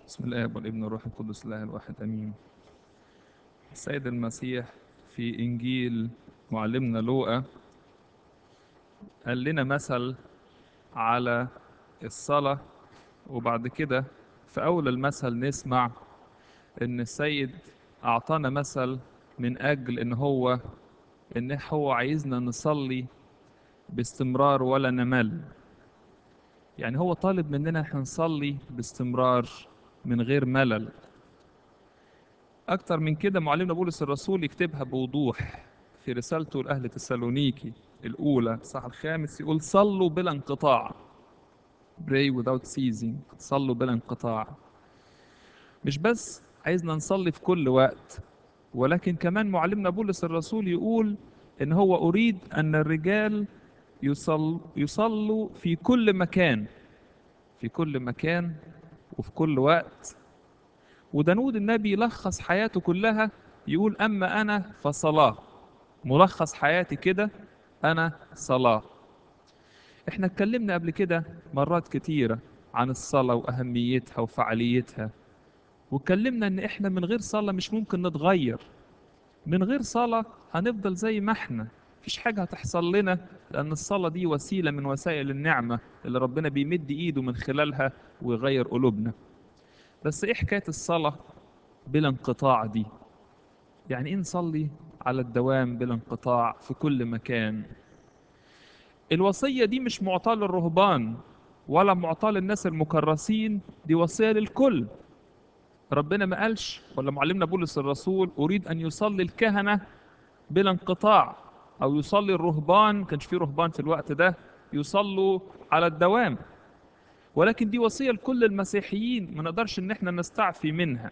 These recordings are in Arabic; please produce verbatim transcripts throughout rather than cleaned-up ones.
بسم الله والابن والروح القدس الله الواحد امين. السيد المسيح في انجيل معلمنا لوقا قال لنا مثل على الصلاة، وبعد كده في اول المثل نسمع ان السيد اعطانا مثل من اجل ان هو ان هو عايزنا نصلي باستمرار ولا نمل. يعني هو طالب مننا احنا نصلي باستمرار من غير ملل. أكتر من كده معلمنا بولس الرسول يكتبها بوضوح في رسالته لأهل تسالونيكي الأولى الصح الخامس، يقول صلوا بلا انقطاع. Pray without ceasing. صلوا بلا انقطاع. مش بس عايزنا نصلي في كل وقت، ولكن كمان معلمنا بولس الرسول يقول إن هو أريد أن الرجال يصل يصلوا في كل مكان، في كل مكان وفي كل وقت. وداود النبي يلخص حياته كلها يقول أما أنا فصلاة. ملخص حياتي كده، أنا صلاة. احنا اتكلمنا قبل كده مرات كتيرة عن الصلاة وأهميتها وفعاليتها، واتكلمنا إن احنا من غير صلاة مش ممكن نتغير. من غير صلاة هنفضل زي ما احنا، مفيش حاجة هتحصل لنا، لأن الصلاة دي وسيلة من وسائل النعمة اللي ربنا بيمد إيده من خلالها ويغير قلوبنا. بس إيه حكاية الصلاة بلا انقطاع دي؟ يعني إيه نصلي على الدوام بلا انقطاع في كل مكان؟ الوصية دي مش معطاة للرهبان ولا معطاة للناس المكرسين، دي وصية للكل. ربنا ما قالش ولا معلمنا بولس الرسول أريد أن يصلي الكهنة بلا انقطاع، أو يصلي الرهبان، كانش في رهبان في الوقت ده، يصلوا على الدوام. ولكن دي وصية لكل المسيحيين، ما نقدرش إن احنا نستعفي منها.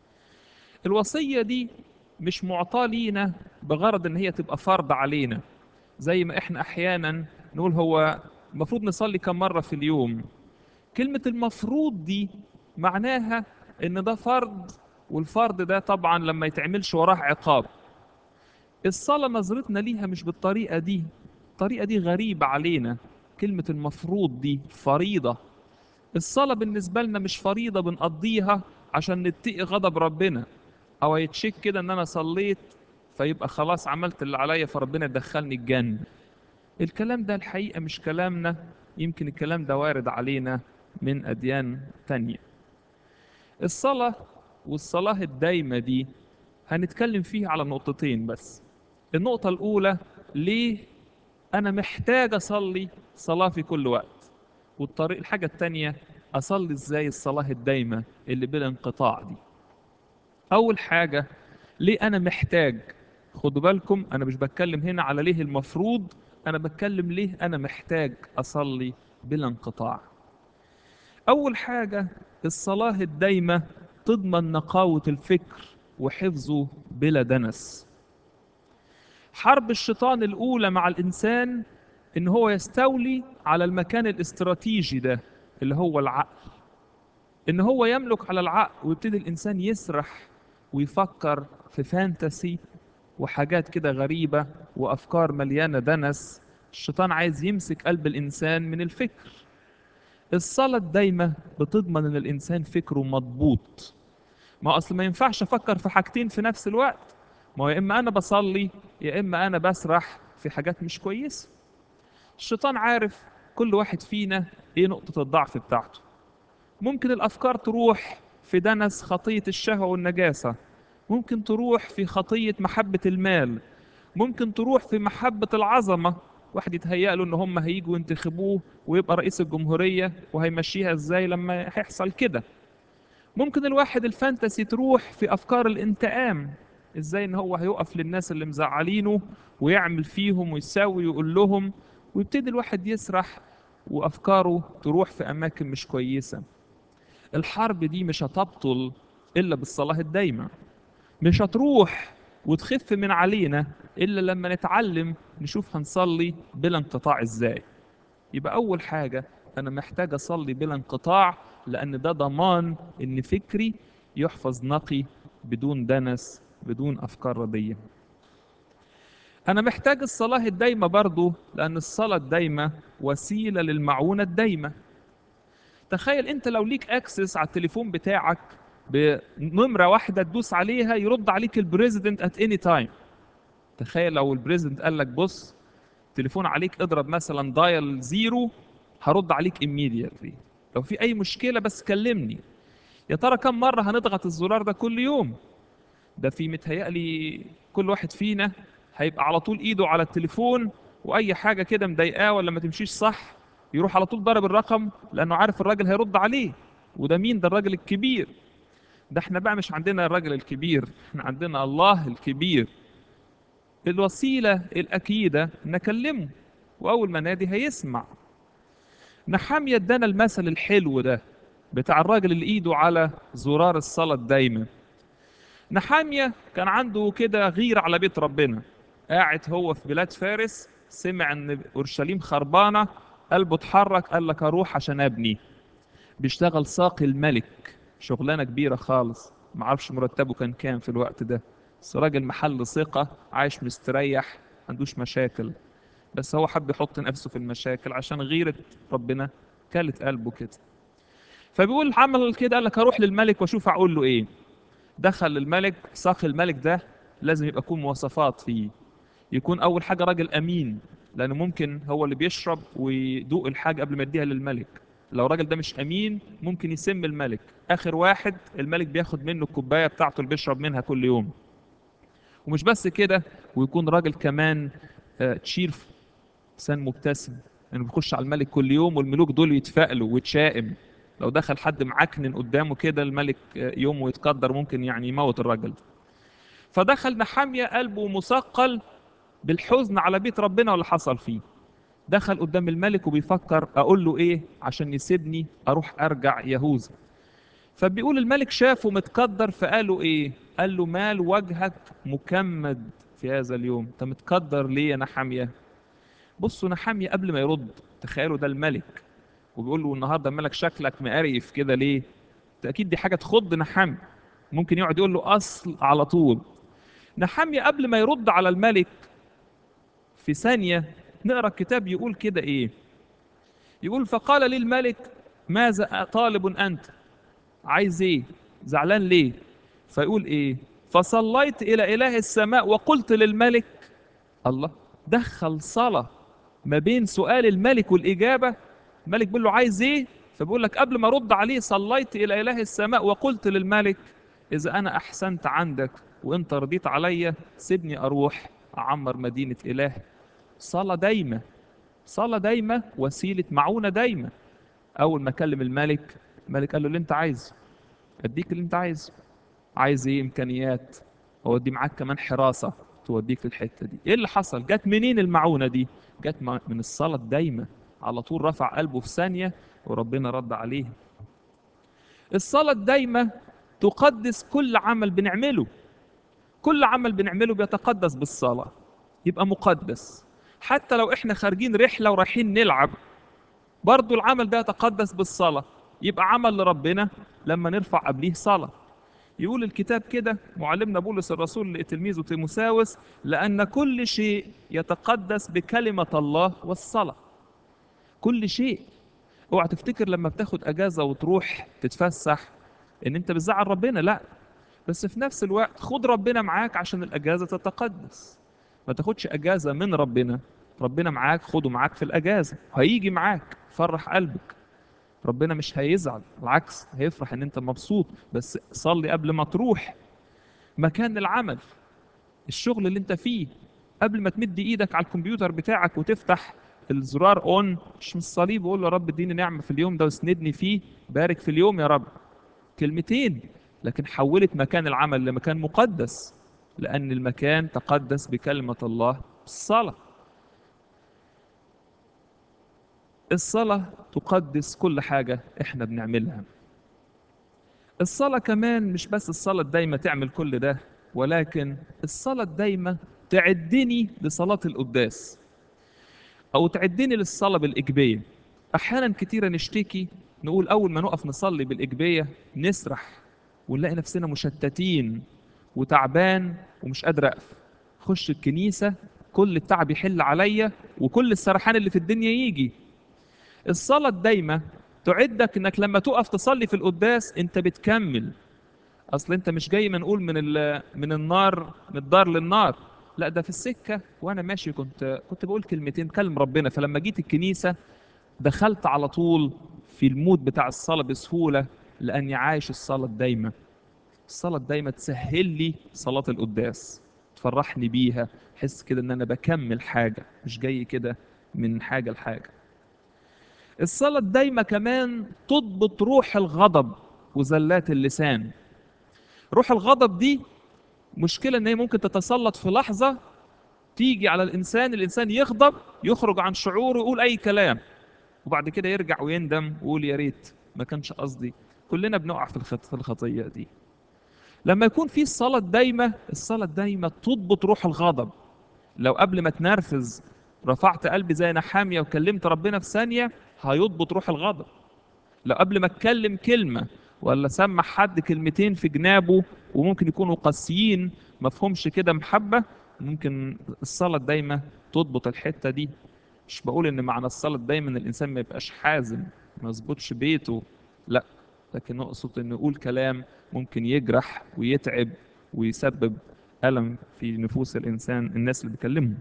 الوصية دي مش معطاة لينا بغرض إن هي تبقى فرض علينا، زي ما احنا أحيانا نقول هو المفروض نصلي كم مرة في اليوم. كلمة المفروض دي معناها إن ده فرض، والفرض ده طبعا لما يتعملش وراه عقاب. الصلاة نظرتنا ليها مش بالطريقة دي، الطريقة دي غريبة علينا. كلمة المفروض دي فريضة. الصلاة بالنسبة لنا مش فريضة بنقضيها عشان نتقي غضب ربنا، أو يتشك كده إن أنا صليت فيبقى خلاص عملت اللي عليا فربنا يدخلني الجنة. الكلام ده الحقيقة مش كلامنا، يمكن الكلام ده وارد علينا من أديان تانية. الصلاة والصلاة الدايمة دي هنتكلم فيها على نقطتين بس. النقطة الأولى، ليه أنا محتاج أصلي صلاة في كل وقت؟ والطريق الحاجة التانية، أصلي إزاي الصلاة الدايمة اللي بلا انقطاع دي؟ أول حاجة، ليه أنا محتاج؟ خدوا بالكم أنا مش بتكلم هنا على ليه المفروض، أنا بتكلم ليه أنا محتاج أصلي بلا انقطاع. أول حاجة، الصلاة الدايمة تضمن نقاوة الفكر وحفظه بلا دنس. حرب الشيطان الأولى مع الإنسان إن هو يستولي على المكان الاستراتيجي ده اللي هو العقل، إن هو يملك على العقل ويبتدي الإنسان يسرح ويفكر في فانتسي وحاجات كده غريبة وأفكار مليانة دنس. الشيطان عايز يمسك قلب الإنسان من الفكر. الصلاة الدايمة بتضمن إن الإنسان فكره مضبوط. ما أصل ما ينفعش أفكر في حاجتين في نفس الوقت، ما هو يا إما أنا بصلي يا إما أنا بسرح في حاجات مش كويسة. الشيطان عارف كل واحد فينا إيه نقطة الضعف بتاعته. ممكن الأفكار تروح في دنس خطية الشهوة والنجاسة، ممكن تروح في خطية محبة المال، ممكن تروح في محبة العظمة. واحد يتهيأ له إن هم هيجوا ينتخبوه ويبقى رئيس الجمهورية وهيمشيها إزاي لما هيحصل كده. ممكن الواحد الفانتسي تروح في أفكار الانتقام، إزاي إن هو هيقف للناس اللي مزعلينه ويعمل فيهم ويساوي ويقول لهم، ويبتدي الواحد يسرح وأفكاره تروح في أماكن مش كويسة. الحرب دي مش هتبطل إلا بالصلاة الدايمة، مش هتروح وتخف من علينا إلا لما نتعلم نشوف هنصلي بلا انقطاع إزاي. يبقى أول حاجة، أنا محتاج أصلي بلا انقطاع، لأن ده ضمان إن فكري يحفظ نقي بدون دنس بدون أفكار ردية. أنا محتاج الصلاة الدايمة برضو، لأن الصلاة الدايمة وسيلة للمعونة الدايمة. تخيل انت لو ليك اكسس على التليفون بتاعك بنمره واحده تدوس عليها يرد عليك البريزيدنت ات اني تايم. تخيل لو البريزيدنت قال لك بص، تليفون عليك اضرب مثلا دايل زيرو، هرد عليك immediately لو في اي مشكله بس كلمني. يا ترى كم مره هنضغط الزرار ده كل يوم؟ ده في متهيألي كل واحد فينا هيبقى على طول ايده على التليفون، واي حاجه كده مضايقاه ولا ما تمشيش صح يروح على طول ضرب الرقم لانه عارف الراجل هيرد عليه. وده مين؟ ده الراجل الكبير. ده احنا بقى مش عندنا الراجل الكبير، احنا عندنا الله الكبير. الوسيله الاكيده نكلمه، واول ما نادي هيسمع. نحامية ادانا المثل الحلو ده بتاع الراجل اللي ايده على زرار الصلاة دايما. نحامية كان عنده كده غير على بيت ربنا، قاعد هو في بلاد فارس، سمع ان اورشليم خربانة، قلبه اتحرك، قال لك اروح عشان ابني. بيشتغل ساقي الملك، شغلانة كبيرة خالص، معرفش مرتبه كان كام في الوقت ده، بس راجل محل ثقة عايش مستريح، ما عندوش مشاكل. بس هو حب يحط نفسه في المشاكل عشان غيرة ربنا كلت قلبه كده. فبيقول عمل كده، قال لك هروح للملك واشوف اقول له ايه. دخل الملك، ساقي الملك ده لازم يبقى يكون مواصفات فيه. يكون اول حاجه راجل امين، لانه ممكن هو اللي بيشرب ويدوق الحاجه قبل ما يديها للملك. لو الراجل ده مش امين ممكن يسم الملك، اخر واحد الملك بياخد منه الكوبايه بتاعته اللي بيشرب منها كل يوم. ومش بس كده، ويكون راجل كمان تشير، انسان مبتسم، انه يعني بيخش على الملك كل يوم، والملوك دول يتفائلوا ويتشائم. لو دخل حد معكنن قدامه كده الملك يوم يتقدر ممكن يعني يموت الراجل. فدخل نحامية قلبه مثقل بالحزن على بيت ربنا واللي حصل فيه. دخل قدام الملك وبيفكر اقول له ايه عشان يسيبني اروح ارجع يهوذا. فبيقول الملك شافه متقدر فقاله ايه؟ قال له مال وجهك مكمد في هذا اليوم، انت متقدر ليه يا نحامية؟ بصوا نحامية قبل ما يرد، تخيلوا ده الملك وبيقول له النهارده مالك شكلك مقريف كده ليه؟ اكيد دي حاجه تخض نحامية، ممكن يقعد يقول له اصل على طول. نحامية قبل ما يرد على الملك في ثانيه، نقرا الكتاب يقول كده ايه؟ يقول فقال لي الملك ماذا طالب انت؟ عايز ايه؟ زعلان ليه؟ فيقول ايه؟ فصليت الى اله السماء وقلت للملك. الله، دخل صلاة ما بين سؤال الملك والإجابة. الملك بيقول له عايز إيه؟ فبيقول لك قبل ما أرد عليه صليت إلى إله السماء وقلت للملك إذا أنا أحسنت عندك وأنت رضيت عليا سيبني أروح أعمر مدينة إله. صلاة دايمة، صلاة دايمة، وسيلة معونة دايمة. أول ما كلم الملك، الملك قال له اللي أنت عايزه أديك اللي أنت عايزه. عايز ايه؟ امكانيات، اودي معاك كمان حراسه توديك في الحته دي. ايه اللي حصل؟ جت منين المعونه دي؟ جت من الصلاه الدايمه. على طول رفع قلبه في ثانيه وربنا رد عليه. الصلاه الدايمه تقدس كل عمل بنعمله. كل عمل بنعمله بيتقدس بالصلاه، يبقى مقدس. حتى لو احنا خارجين رحله ورايحين نلعب، برضو العمل ده يتقدس بالصلاه، يبقى عمل لربنا لما نرفع قبليه صلاه. يقول الكتاب كده معلمنا بولس الرسول لتلميذه تيموساوس لأن كل شيء يتقدس بكلمة الله والصلاة. كل شيء. اوعى تفتكر لما بتاخد اجازة وتروح تتفسح ان انت بتزعل ربنا، لا. بس في نفس الوقت خد ربنا معاك عشان الاجازة تتقدس. ما تاخدش اجازة من ربنا، ربنا معاك، خده معاك في الاجازة، هيجي معاك فرح قلبك. ربنا مش هيزعل، بالعكس هيفرح ان انت مبسوط. بس صلي قبل ما تروح مكان العمل، الشغل اللي انت فيه، قبل ما تمد ايدك على الكمبيوتر بتاعك وتفتح الزرار اون، مش من الصليب وقول له يا رب اديني نعمه في اليوم ده واسندني فيه، بارك في اليوم يا رب، كلمتين. لكن حولت مكان العمل لمكان مقدس، لان المكان تقدس بكلمه الله الصلاه. الصلاه تقدس كل حاجه احنا بنعملها. الصلاة كمان مش بس الصلاة الدايمة تعمل كل ده، ولكن الصلاة الدايمة تعدني لصلاة القداس، أو تعدني للصلاة بالإجبية. أحيانا كتيرة نشتكي، نقول أول ما نقف نصلي بالإجبية نسرح ونلاقي نفسنا مشتتين وتعبان ومش قادر أقف. خش الكنيسة كل التعب يحل عليا وكل السرحان اللي في الدنيا يجي. الصلاة الدايمة تعدك انك لما تقف تصلي في القداس انت بتكمل. اصل انت مش جاي منقول من ال... من النار، من الدار للنار، لا ده في السكه وانا ماشي كنت كنت بقول كلمتين كلم ربنا، فلما جيت الكنيسه دخلت على طول في المود بتاع الصلاه بسهوله، لاني عايش الصلاه الدايمه. الصلاه الدايمه تسهل لي صلاه القداس، تفرحني بيها، احس كده ان انا بكمل حاجه، مش جاي كده من حاجه لحاجه. الصلاه الدايمه كمان تضبط روح الغضب وزلات اللسان. روح الغضب دي مشكلة ان هي ممكن تتسلط في لحظة، تيجي على الانسان، الانسان يغضب، يخرج عن شعوره، يقول اي كلام، وبعد كده يرجع ويندم ويقول يا ريت ما كانش قصدي. كلنا بنقع في الخط... في الخطية دي. لما يكون في الصلاة الدايمة، الصلاة الدايمة تضبط روح الغضب. لو قبل ما تنرفز رفعت قلبي زي نحامية وكلمت ربنا في ثانية، هيضبط روح الغضب. لو قبل ما اتكلم كلمة ولا سمع حد كلمتين في جنابه وممكن يكونوا قاسيين مفهومش كده محبة، ممكن الصلاة الدايمة تضبط الحتة دي. مش بقول ان معنى الصلاة دايما الانسان ما يبقاش حازم، ما يظبطش بيته، لا، لكن اقصد انه يقول كلام ممكن يجرح ويتعب ويسبب ألم في نفوس الانسان، الناس اللي بيكلمهم.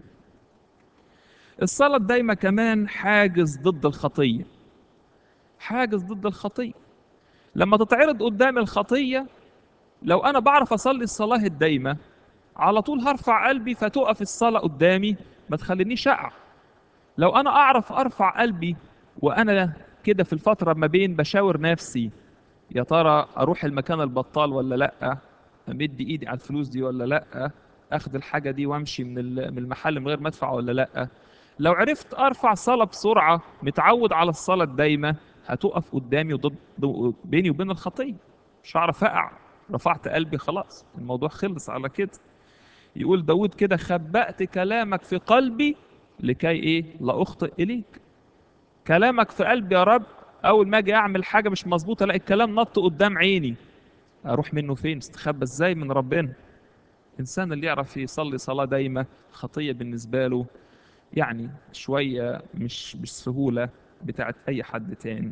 الصلاة الدايمة كمان حاجز ضد الخطية. حاجز ضد الخطية. لما تتعرض قدام الخطية، لو أنا بعرف أصلي الصلاة الدايمة على طول هرفع قلبي فتقف الصلاة قدامي، ما تخلينيش أقع. لو أنا أعرف أرفع قلبي وأنا كده في الفترة ما بين بشاور نفسي يا ترى أروح المكان البطال ولا لأ، أمد إيدي على الفلوس دي ولا لأ، أخد الحاجة دي وأمشي من ال- من المحل من غير ما أدفع ولا لأ، لو عرفت أرفع صلاة بسرعة، متعود على الصلاة الدايمة، هتقف قدامي وضد بيني وبين الخطية، مش هعرف أقع. رفعت قلبي خلاص، الموضوع خلص على كده. يقول داود كده خبأت كلامك في قلبي لكي إيه لا أخطئ إليك. كلامك في قلبي يا رب، أول ما أجي أعمل حاجة مش مظبوطة ألاقي الكلام نط قدام عيني، أروح منه فين؟ استخبى إزاي من ربنا؟ الإنسان اللي يعرف يصلي صلاة دايمة، خطية بالنسبة له يعني شوية مش بالسهولة بتاعت أي حد تاني.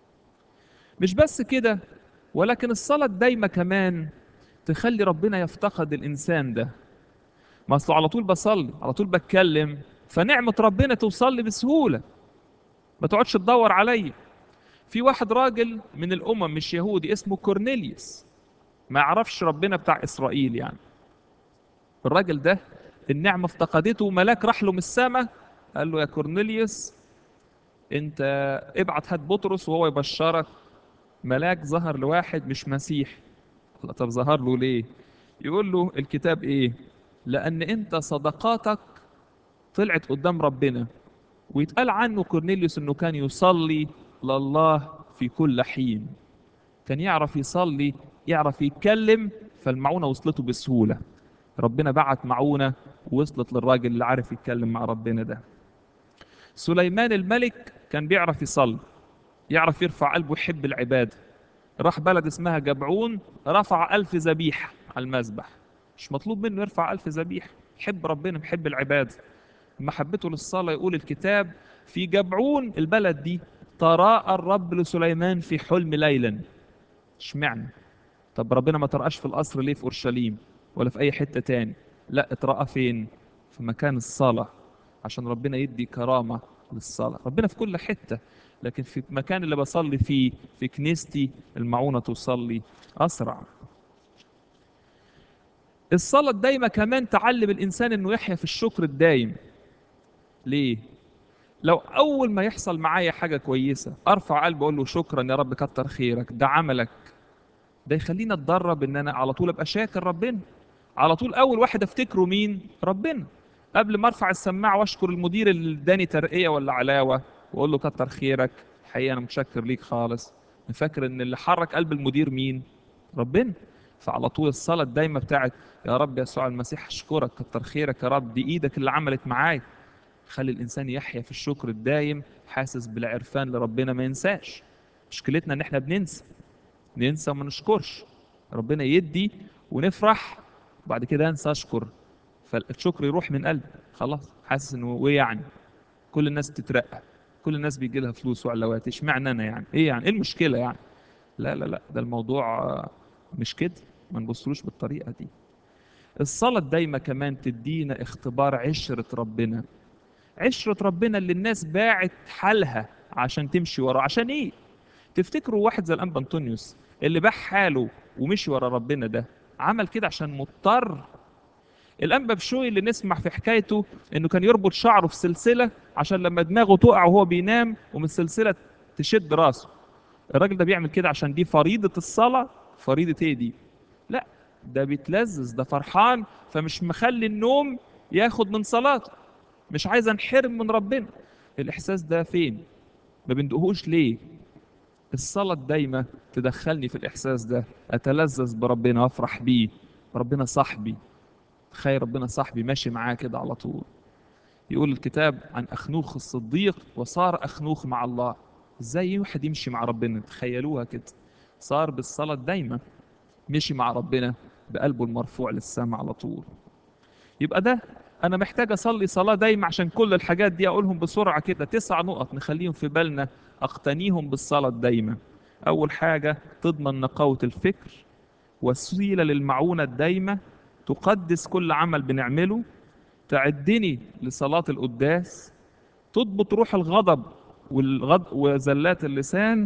مش بس كده، ولكن الصلاة الدايمة كمان تخلي ربنا يفتقد الإنسان ده. ما أصله على طول بصلي، على طول بتكلم، فنعمة ربنا توصل لي بسهولة، ما تقعدش تدور عليا. في واحد راجل من الأمم مش يهودي اسمه كورنيليوس، ما يعرفش ربنا بتاع إسرائيل يعني. الراجل ده النعمة افتقدته، ملاك راح له من السماء قال له يا كورنيليوس انت ابعت هات بطرس وهو يبشرك. ملاك ظهر لواحد مش مسيحي. قال طب ظهر له ليه؟ يقول له الكتاب ايه؟ لأن انت صدقاتك طلعت قدام ربنا. ويتقال عنه كورنيليوس انه كان يصلي لله في كل حين، كان يعرف يصلي، يعرف يتكلم، فالمعونة وصلته بسهولة. ربنا بعت معونة ووصلت للراجل اللي عارف يتكلم مع ربنا ده. سليمان الملك كان بيعرف يصلي، يعرف يرفع قلبه، يحب العبادة. راح بلد اسمها جبعون، رفع ألف ذبيحة على المذبح. مش مطلوب منه يرفع ألف ذبيحة، يحب ربنا، يحب العبادة، محبته للصلاة. يقول الكتاب في جبعون البلد دي تراءى الرب لسليمان في حلم ليلا. اشمعنى؟ طب ربنا ما ترقاش في القصر ليه في اورشليم ولا في اي حته تاني؟ لا، اترقى فين؟ في مكان الصلاه، عشان ربنا يدي كرامه للصلاه. ربنا في كل حته، لكن في المكان اللي بصلي فيه في كنيستي المعونه توصل لي اسرع. الصلاه الدايمه كمان تعلم الانسان انه يحيا في الشكر الدايم. ليه؟ لو اول ما يحصل معايا حاجه كويسه ارفع قلبي اقول له شكرا يا رب كتر خيرك ده عملك، ده يخليني اتدرب ان انا على طول ابقى شاكر ربنا. على طول اول واحد افتكره مين؟ ربنا. قبل ما ارفع السماعه واشكر المدير اللي اداني ترقيه ولا علاوه واقول له كتر خيرك، حقيقه انا متشكر ليك خالص، فاكر ان اللي حرك قلب المدير مين؟ ربنا. فعلى طول الصلاه الدايمه بتاعت يا رب يسوع المسيح اشكرك كتر خيرك يا رب، دي ايدك اللي عملت معايا. خلي الانسان يحيا في الشكر الدايم، حاسس بالعرفان لربنا، ما ينساش. مشكلتنا ان احنا بننسى، ننسى وما نشكرش. ربنا يدي ونفرح، وبعد كده انسى اشكر، فالشكر يروح من قلبي، خلاص حاسس انه ايه يعني، كل الناس تترقى. كل الناس بيجي لها فلوس وعلاوات، اشمعنى انا يعني؟ ايه يعني؟ ايه المشكله يعني؟ لا لا لا، ده الموضوع آه، مش كده. ما نبصلوش بالطريقه دي. الصلاه الدايمه كمان تدينا اختبار عشره ربنا. عشره ربنا اللي الناس باعت حالها عشان تمشي وراه. عشان ايه؟ تفتكروا واحد زي الانبا انطونيوس اللي باع حاله ومشي ورا ربنا ده عمل كده عشان مضطر؟ الانبا بشوي اللي نسمع في حكايته انه كان يربط شعره في سلسله عشان لما دماغه تقع وهو بينام ومن السلسله تشد راسه، الراجل ده بيعمل كده عشان دي فريضه الصلاه؟ فريضه ايه دي؟ لا، ده بيتلذذ، ده فرحان، فمش مخلي النوم ياخد من صلاته، مش عايز انحرم من ربنا. الاحساس ده فين؟ ما بندقهوش ليه؟ الصلاة الدايمة تدخلني في الإحساس ده، أتلذذ بربنا وأفرح بيه. ربنا صاحبي. تخيل ربنا صاحبي ماشي معاه كده على طول. يقول الكتاب عن أخنوخ الصديق وصار أخنوخ مع الله. إزاي واحد يمشي مع ربنا؟ تخيلوها كده. صار بالصلاة الدايمة مشي مع ربنا بقلبه المرفوع للسماء على طول. يبقى ده أنا محتاج أصلي صلاة دايمة عشان كل الحاجات دي أقولهم بسرعة كده، تسع نقط نخليهم في بالنا أقتنيهم بالصلاة الدايمة. أول حاجة تضمن نقاوة الفكر، وسيلة للمعونة الدايمة، تقدس كل عمل بنعمله، تعدني لصلاة القداس، تضبط روح الغضب والغض وزلات اللسان،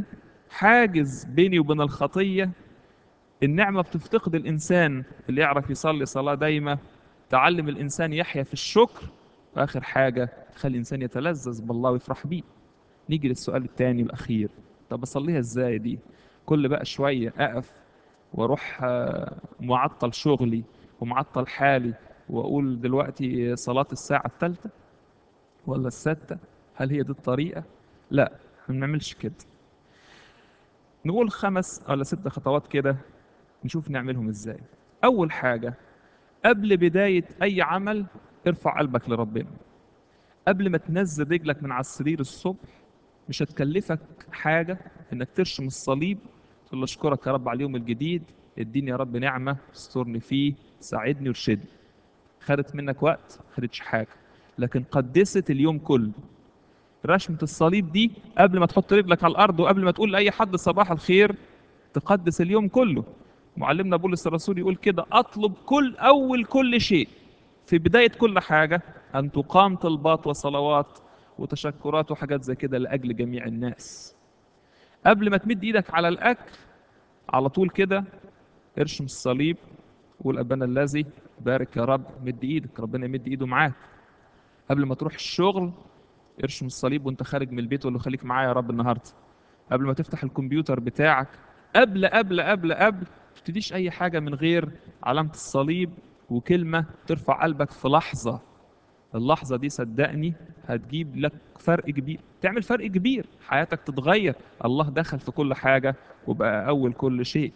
حاجز بيني وبين الخطية. النعمة بتفتقد الإنسان اللي يعرف يصلي صلاة دايمة، تعلم الإنسان يحيا في الشكر، وآخر حاجة تخلي الإنسان يتلذذ بالله ويفرح بيه. نيجي للسؤال الثاني الأخير، طب أصليها إزاي دي؟ كل بقى شوية أقف وأروح آه، معطل شغلي ومعطل حالي وأقول دلوقتي صلاة الساعة الثالثة ولا السادسة؟ هل هي دي الطريقة؟ لا، ما بنعملش كده. نقول خمس ولا ست خطوات كده نشوف نعملهم إزاي. أول حاجة، قبل بداية أي عمل ارفع قلبك لربنا. قبل ما تنزل رجلك من على السرير الصبح، مش هتكلفك حاجة انك ترشم الصليب، تقول له اشكرك يا رب على اليوم الجديد، اديني يا رب نعمة استرني فيه، ساعدني وارشدني. خدت منك وقت؟ خدتش حاجة، لكن قدست اليوم كله. رشمة الصليب دي قبل ما تحط رجلك على الأرض وقبل ما تقول لأي حد صباح الخير تقدس اليوم كله. معلمنا بولس الرسول يقول كده: أطلب كل أول كل شيء في بداية كل حاجة أن تقام طلبات وصلوات وتشكرات وحاجات زي كده لأجل جميع الناس. قبل ما تمد إيدك على الأكل على طول كده ارشم الصليب، قول أبانا الذي، بارك يا رب، مد إيدك ربنا يمد إيده معاك. قبل ما تروح الشغل ارشم الصليب وانت خارج من البيت، ولا خليك معايا يا رب النهارده. قبل ما تفتح الكمبيوتر بتاعك، قبل قبل قبل قبل ما تبتديش اي حاجه من غير علامه الصليب وكلمه ترفع قلبك في لحظه. اللحظه دي صدقني هتجيب لك فرق كبير، تعمل فرق كبير، حياتك تتغير. الله دخل في كل حاجه وبقى اول كل شيء.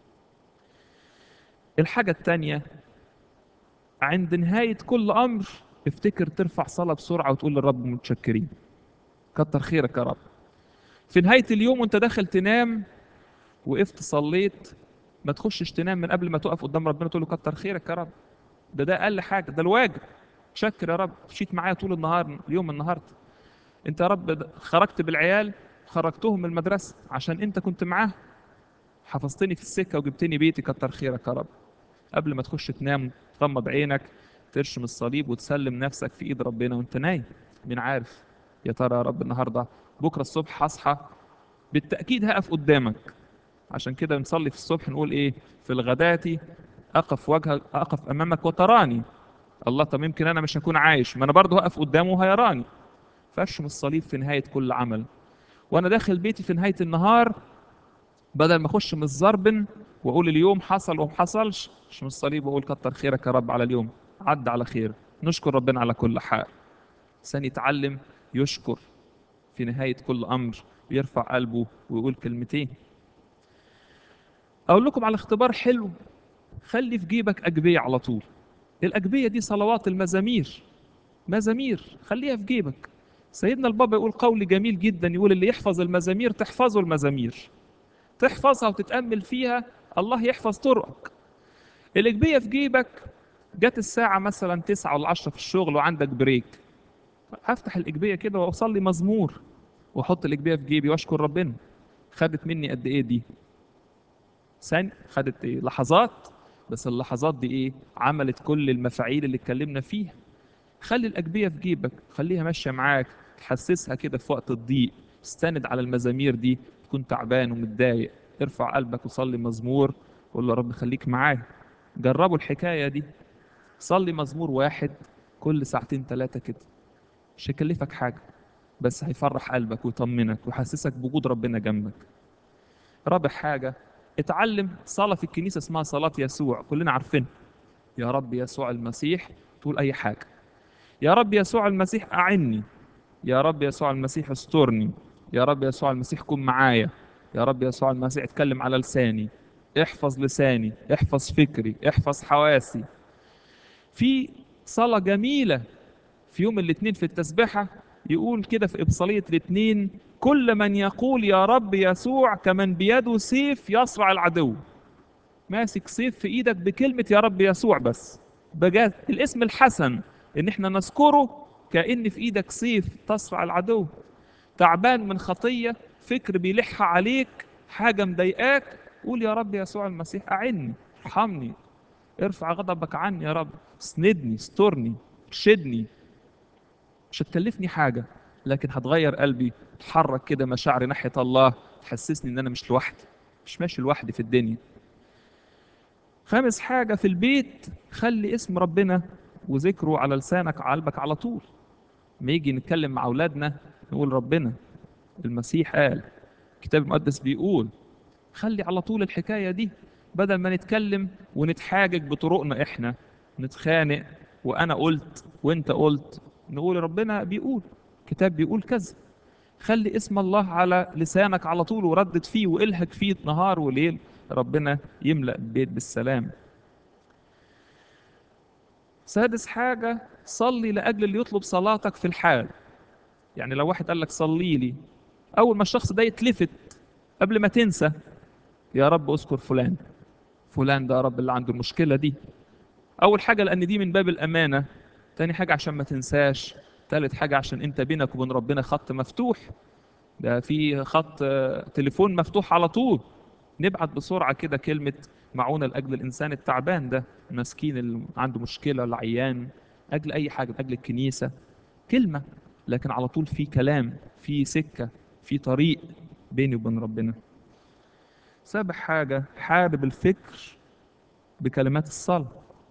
الحاجه التانيه، عند نهايه كل امر افتكر ترفع صلاه بسرعه وتقول للرب متشكرين، كتر خيرك يا رب. في نهايه اليوم وانت داخل تنام وقفت صليت، ما تخشش تنام من قبل ما تقف قدام ربنا تقول له كتر خيرك يا رب. ده ده اقل حاجه، ده الواجب. شكر يا رب، مشيت معايا طول النهار اليوم النهارده. انت يا رب خرجت بالعيال، خرجتهم من المدرسه عشان انت كنت معاهم، حفظتني في السكه وجبتني بيتي، كتر خيرك يا رب. قبل ما تخش تنام تغمض عينك، ترشم الصليب وتسلم نفسك في ايد ربنا وانت نايم. مين عارف؟ يا ترى يا رب النهارده بكره الصبح هصحى بالتاكيد هقف قدامك. عشان كده نصلي في الصبح نقول ايه؟ في الغداة اقف وجهك، اقف امامك وتراني. الله، طب يمكن انا مش هكون عايش، ما انا برضه هقف قدامه وهيراني. فارشم الصليب في نهاية كل عمل. وانا داخل بيتي في نهاية النهار، بدل ما اخش من الزربن واقول اليوم حصل وما حصلش، ارشم الصليب واقول كتر خيرك يا رب على اليوم، عدى على خير، نشكر ربنا على كل حال. ثاني يتعلم يشكر في نهاية كل امر، ويرفع قلبه ويقول كلمتين. اقول لكم على اختبار حلو، خلي في جيبك أجبية على طول. الأجبية دي صلوات المزامير، مزامير خليها في جيبك. سيدنا البابا يقول قول جميل جدا، يقول اللي يحفظ المزامير تحفظه المزامير، تحفظها وتتأمل فيها الله يحفظ طرقك. الأجبية في جيبك، جت الساعة مثلا تسعة ولا عشرة في الشغل وعندك بريك، هفتح الأجبية كده وأصلي مزمور، واحط الاجبيه في جيبي واشكر ربنا. خدت مني قد ايه دي؟ ثانية، خدت ايه؟ لحظات. بس اللحظات دي ايه؟ عملت كل المفاعيل اللي اتكلمنا فيها. خلي الأجبية في جيبك، خليها ماشية معاك، تحسسها كده في وقت الضيق. استند على المزامير دي، تكون تعبان ومتضايق، ارفع قلبك وصلي مزمور، قول له يا رب خليك معايا. جربوا الحكاية دي، صلي مزمور واحد كل ساعتين ثلاثة كده، مش هيكلفك حاجة، بس هيفرح قلبك ويطمنك ويحسسك بوجود ربنا جنبك. رابع حاجة، اتعلم صلاة في الكنيسة اسمها صلاة يسوع، كلنا عارفينها. يا رب يسوع المسيح، تقول أي حاجة. يا رب يسوع المسيح أعني، يا رب يسوع المسيح استرني، يا رب يسوع المسيح كن معايا، يا رب يسوع المسيح اتكلم على لساني، احفظ لساني، احفظ فكري، احفظ حواسي. في صلاة جميلة في يوم الاثنين في التسبيحة، يقول كده في إبصالية الاثنين: كل من يقول يا رب يسوع كمن بيده سيف يصرع العدو. ماسك سيف في ايدك بكلمة يا رب يسوع بس، بجد الاسم الحسن ان احنا نذكره، كأن في ايدك سيف تصرع العدو. تعبان من خطية، فكر بيلح عليك، حاجة مضايقاك، قول يا رب يسوع المسيح أعني، ارحمني، ارفع غضبك عني يا رب، اسندني، استرني، ارشدني. مش هتكلفني حاجة، لكن هتغير قلبي، تحرك كده مشاعري ناحية الله، تحسسني ان انا مش لوحدي، مش ماشي لوحدي في الدنيا. خامس حاجة في البيت، خلي اسم ربنا وذكره على لسانك على قلبك على طول. ما يجي نتكلم مع أولادنا نقول ربنا، المسيح قال، الكتاب المقدس بيقول. خلي على طول الحكاية دي، بدل ما نتكلم ونتحاجج بطرقنا احنا، نتخانق، وانا قلت وانت قلت، نقول ربنا بيقول، الكتاب بيقول كذا. خلي اسم الله على لسانك على طول وردد فيه والهج فيه نهار وليل، ربنا يملأ البيت بالسلام. سادس حاجة، صلي لأجل اللي يطلب صلاتك في الحال. يعني لو واحد قال لك صلي لي، أول ما الشخص ده يتلفت، قبل ما تنسى، يا رب اذكر فلان، فلان ده يا رب اللي عنده المشكلة دي. أول حاجة لأن دي من باب الأمانة، تاني حاجة عشان ما تنساش، تالت حاجة عشان أنت بينك وبين ربنا خط مفتوح، ده في خط آه، تليفون مفتوح على طول. نبعت بسرعة كده كلمة معونة لأجل الإنسان التعبان ده، المسكين اللي عنده مشكلة، العيان، أجل أي حاجة، أجل الكنيسة، كلمة. لكن على طول في كلام، في سكة، في طريق بيني وبين ربنا. سابع حاجة، حارب الفكر بكلمات الصلاة.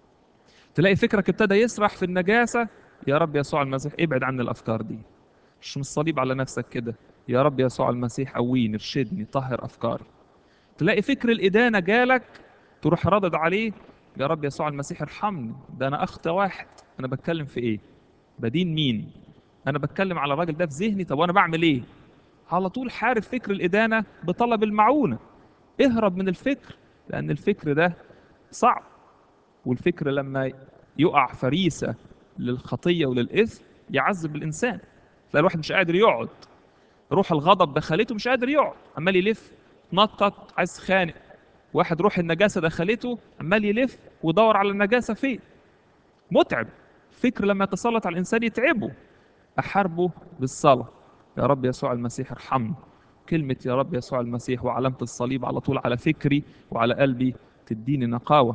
تلاقي فكرك ابتدى يسرح في النجاسة، يا رب يسوع المسيح ابعد عن الأفكار دي، مش الصليب على نفسك كده، يا رب يسوع المسيح قويني، ارشدني، طهر أفكاري. تلاقي فكر الإدانة جالك، تروح ردد عليه، يا رب يسوع المسيح ارحمني، ده أنا أخطأ واحد، أنا بتكلم في إيه؟ بدين مين؟ أنا بتكلم على الراجل ده في ذهني، طب وأنا بعمل إيه؟ على طول حارب فكر الإدانة بطلب المعونة. اهرب من الفكر، لأن الفكر ده صعب، والفكر لما يقع فريسة للخطية وللإثم يعذب الإنسان. تلاقي الواحد مش قادر يقعد، روح الغضب دخلته مش قادر يقعد، عمال يلف، نطط، عايز خانق. واحد روح النجاسة دخلته عمال يلف ويدور على النجاسة فين. متعب. الفكر لما يتسلط على الإنسان يتعبه. أحاربه بالصلاة، يا رب يسوع المسيح ارحمني، كلمة يا رب يسوع المسيح وعلامة الصليب على طول على فكري وعلى قلبي تديني نقاوة.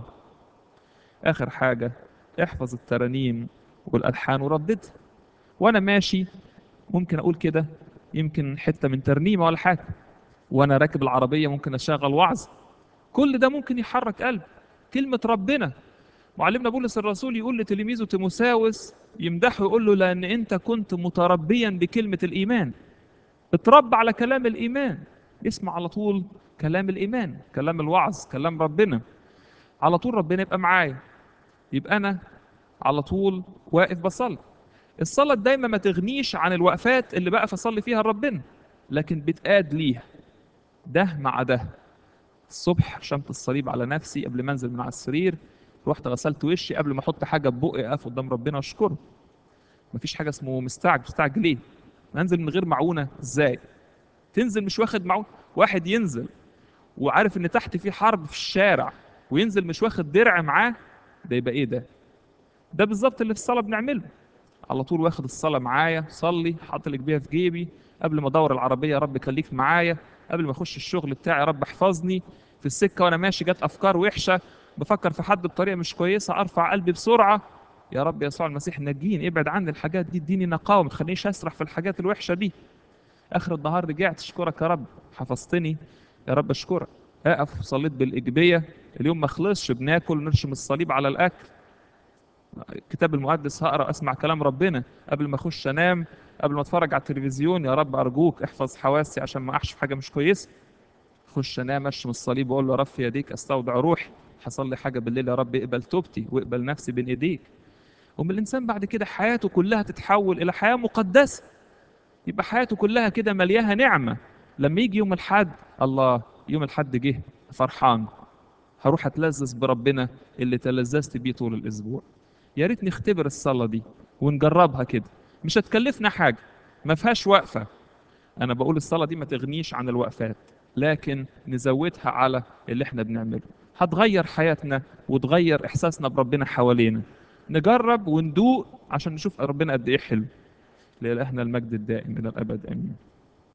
آخر حاجة، احفظ الترانيم والألحان ورددها. وأنا ماشي ممكن أقول كده، يمكن حتة من ترنيمة ولا حاجة، وأنا راكب العربية ممكن أشغل وعظ، كل ده ممكن يحرك قلب. كلمة ربنا، معلمنا بولس الرسول يقول لتلميذه تيموساوس، يمدحه يقول له لأن أنت كنت متربيا بكلمة الإيمان، اتربى على كلام الإيمان، اسمع على طول كلام الإيمان، كلام الوعظ، كلام ربنا، على طول ربنا يبقى معايا، يبقى أنا على طول واقف بصلي. الصلاة دايما ما تغنيش عن الوقفات اللي بقى اصلي فيها لربنا، لكن بتقاد ليها، ده مع ده. الصبح شمت الصليب على نفسي قبل ما انزل من على السرير، رحت غسلت وشي قبل ما احط حاجه في بقي، اقف قدام ربنا اشكره. مفيش حاجه اسمه مستعجل، مستعجل ايه؟ انزل من غير معونه ازاي؟ تنزل مش واخد معونه؟ واحد ينزل وعارف ان تحت في حرب في الشارع وينزل مش واخد درع معاه، ده يبقى ايه ده؟ ده بالظبط اللي في الصلاه بنعمله. على طول واخد الصلاة معايا، صلي حاطط الجبيه في جيبي، قبل ما ادور العربية يا رب خليك معايا، قبل ما اخش الشغل بتاعي يا رب احفظني، في السكة وانا ماشي جت افكار وحشة، بفكر في حد بطريقة مش كويسة، ارفع قلبي بسرعة، يا رب يسوع المسيح نجيني، ابعد عني الحاجات دي، اديني نقاوة، ما تخلينيش اسرح في الحاجات الوحشة دي. اخر النهار رجعت اشكرك يا رب حفظتني، يا رب اشكرك. اقف صليت بالايجابيه، اليوم ما خلصش، بناكل نرشم الصليب على الاكل، الكتاب المقدس هقرا اسمع كلام ربنا قبل ما اخش انام، قبل ما اتفرج على التلفزيون يا رب ارجوك احفظ حواسي عشان ما احش في حاجه مش كويسه. اخش انام ارشم الصليب واقول له يا رب في يديك استودع روحي، حصل لي حاجه بالليل يا رب اقبل توبتي واقبل نفسي بين ايديك. ومن الانسان بعد كده حياته كلها تتحول الى حياه مقدسه، يبقى حياته كلها كده ملياها نعمة. لما يجي يوم الحد، الله يوم الحد جه فرحان، هروح اتلذذ بربنا اللي تلذذت بيه طول الاسبوع. يا ريت نختبر الصلاة دي ونجربها كده، مش هتكلفنا حاجة، ما فيهاش وقفة. انا بقول الصلاة دي ما تغنيش عن الوقفات، لكن نزودها على اللي احنا بنعمله، هتغير حياتنا وتغير احساسنا بربنا حوالينا. نجرب وندوق عشان نشوف ربنا قد ايه حلو. لإلهنا المجد الدائم الى الابد امين.